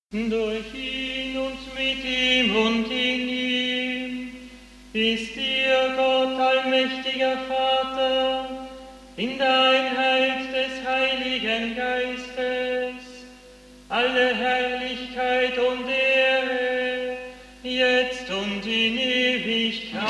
Durch ihn und mit ihm und in ihm ist dir, Gott, allmächtiger Vater, in der Einheit des Heiligen Geistes, alle Herrlichkeit und Ehre, jetzt und in Ewigkeit.